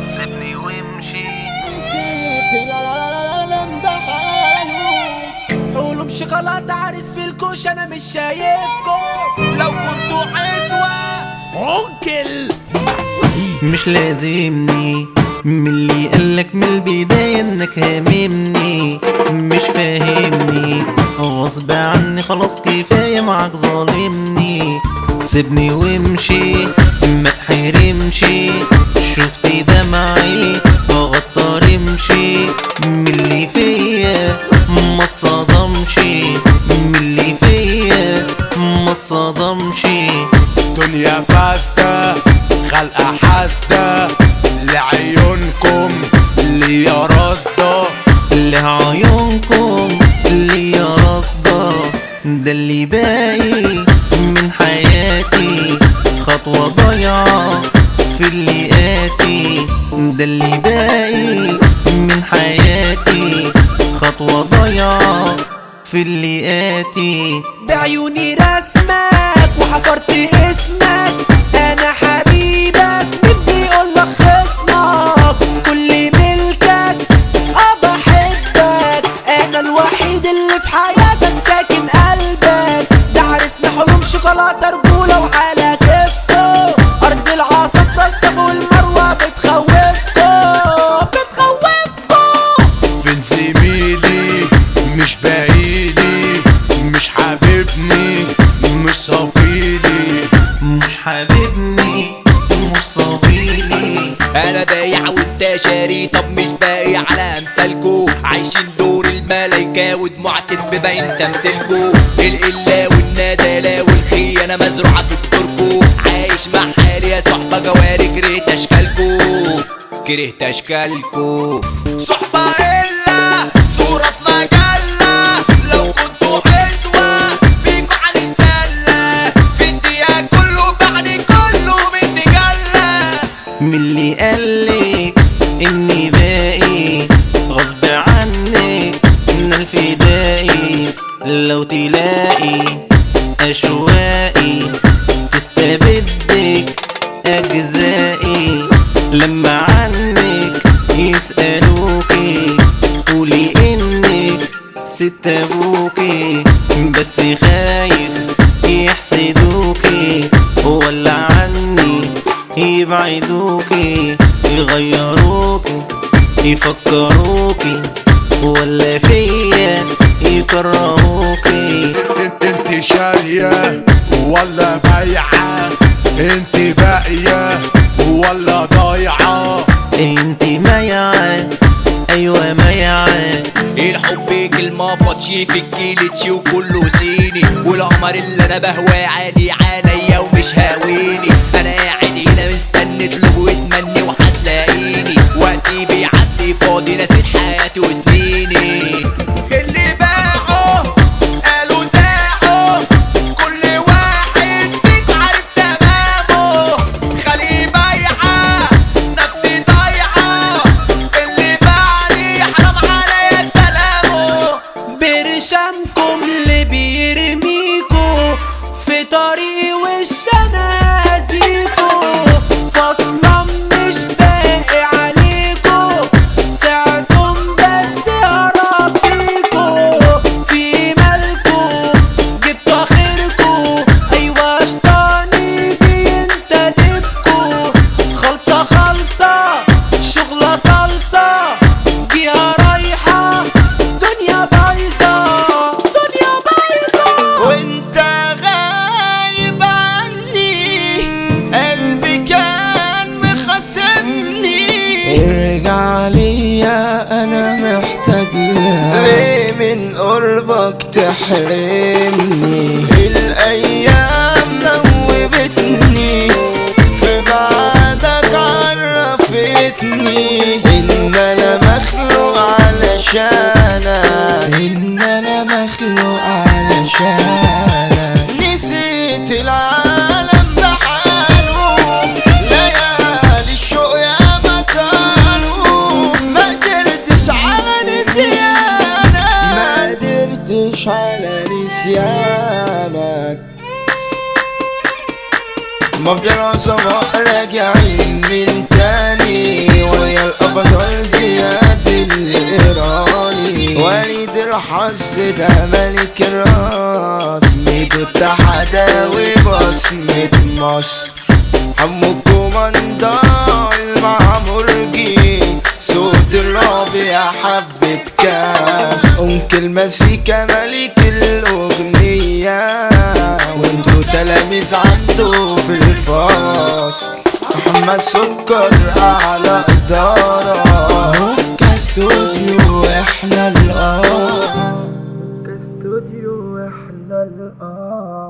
سيبني وامشي. نسيت العالم بحاله، حولهم شوكولاتة عريس في الكوش انا مش شايفكم. لو كنتوا عزوة انكل مش لازمني من اللي قالك من البداية انك هاممني، مش فاهمني غصب عني خلاص كفاية معاك ظالمني. سيبني وامشي ما تحرمش، شفت دمعي بغطى رمشي من اللي فيا ما تصدمش، من اللي فيا ما تصدمش. دنيا فاسدة خلقة حاسدة لعيونكم اللي يا رصدة، لعيونكم اللي يا رصدة. ده اللي باقي من حياتي خطوة ضايعة في اللي آتي. ده اللي باقي من حياتي خطوة ضايعة في اللي آتي. بعيوني رسمك وحفرت اسمك، انا حبيبك مين بيقولك خصمك؟ كل ملكك بحبك، انا الوحيد اللي في حياتك ساكن قلبك. ده عرسنا حلم شوكولاتة رجولة وعلى كيفكو، ارض العصافرة الصب والمروة بتخوفكو. فين زميلي مش باقيلي، مش حبيبني مش صفيلي، مش حبيبني مش صفيلي. انا بايع وانت شاري، طب مش باقي على امثالكو، عايشين دور الملايكة ودموع كدب باين تمثيلكو. القلة والندالة والخيانة مزروعة في التركو، عايش مع حالي يا صحبة جواري كرهت اشكالكو، كرهت اشكالكو. صحبة إلا صورة في مجلة، لو كنتوا عزوة بيكوا على السلة، في الدقيقة كله بعد كله مني جلة. من اللي قالك اني باقي غصب عنك ان الفدائي، لو تلاقي اشواقي تستبدك اجزائي. لما عنك يسألوكي قولي انك ست ابوكي، بس خايف يحسدوكي ولا عني يبعدوكي، يغيروكي يفكروكي ولا فيا يكرهوكي. انت شارية ولا بايعة، انت باقية ولا ضايعة، انت ميعة ايوه ميعة. الحب كلمة بطشي في الجيلتشي وكله صيني، والقمر اللي انا بهواه عالي عليا ومش هاويني. انا قاعد هنا مستني اطلب واتمني وهتلاقيني، وقتي بيعدي فاضي نسيت حياتي وسنيني. اللي باعوا قالوا زاعوا، كل واحد فيكو عارف تمامه، خليه بايعة نفسي ضايعة، اللي باعني حرام عليا سلامه. برشامكم اللي بيرميكو في طريقي وش انا هزيكو، فاصلا مش باقي عليكو، ساعتكم بس هربيكو. في مالكو جبتوا اخركو، ايوه شطاني بينتدبكو. خالصة شغلة صلصة بيها رايحة، دنيا بايظة وانت غايب عني، قلبي كان مخاصمني. ارجع ليا انا محتاج لها، ليه من قربك تحرمني؟ الايام نوبتني، في بعدك عرفتني ان انا مخلوق علشانك، ان انا مخلوق علشانك. نسيت العالم بحاله، ليالي الشوق يا مكانه، ما قدرتش على نسيانك، ما قدرتش على نسيانك. ما في العصابة راجعين من تاني، ده ملك الراس، ميدو التحداوي بصمة مصر. حمو الكوماندا المعمرجي، صوت الرابع حبة كاس. أنكل مسيكا ملك الأغنية، وانتو تلاميذ عنده في الفاس. محمد سكر أعلى إدارة، كاستوديو إحنا الأرض، كاستوديو إحنا الأرض.